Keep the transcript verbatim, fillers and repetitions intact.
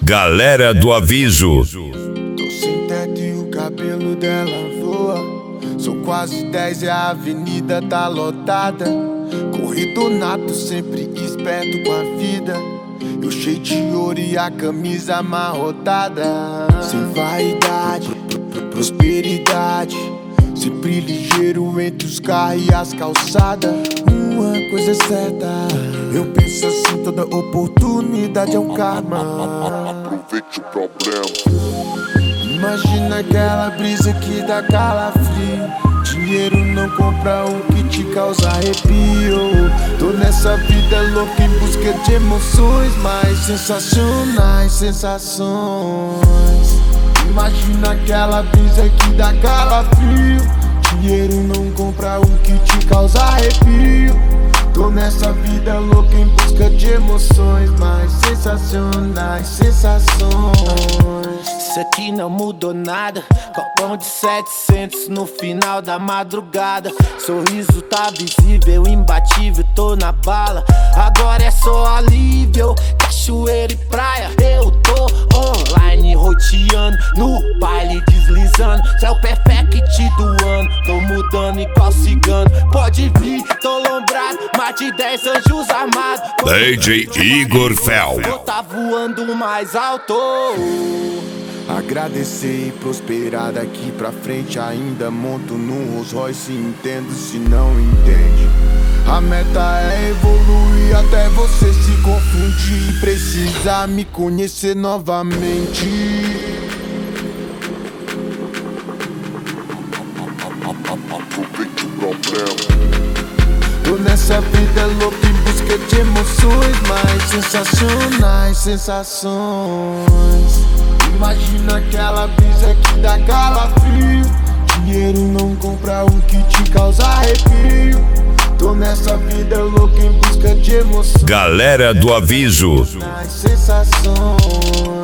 Galera do aviso. Tô sem teto e o cabelo dela voa. São quase dez e a avenida tá lotada. Corredor nato, sempre esperto com a vida. Eu cheio de ouro e a camisa amarrotada. Sem vaidade, prosperidade, sempre ligeiro entre os carros e as calçadas. Uma coisa é certa, eu penso assim, toda oportunidade é um karma. Aproveite o problema. Imagina aquela brisa que dá calafrio. Dinheiro não compra o que te causa arrepio. Tô nessa vida louca em busca de emoções mais sensacionais, sensações. Imagina aquela brisa que dá calafrio. Dinheiro não compra o que te causa arrepio. Tô nessa vida louca em busca de emoções mais sensacionais, sensações. Isso aqui não mudou nada. Copão de setecentos no final da madrugada. Sorriso tá visível, imbatível, tô na bala. Agora é só alívio, cachoeira e praia. Eu tô online, roteando, no baile deslizando. Céu perfect do ano, tô mudando igual cigano. Pode vir, tô lombrado, mais de dez anjos armados. D J Igor Fel. Vou tá voando mais alto. Agradecer e prosperar daqui pra frente. Ainda monto no Rolls Royce, entendo se não entende. A meta é evoluir até você se confundir e precisar me conhecer novamente. Aproveite o problema. Tô nessa vida louca em busca de emoções mais sensacionais, sensações. Imagina aquela brisa que dá calafrio. Dinheiro não compra o que te causa arrepio. Tô nessa vida louca em busca de emoções. Galera do aviso. Sensações.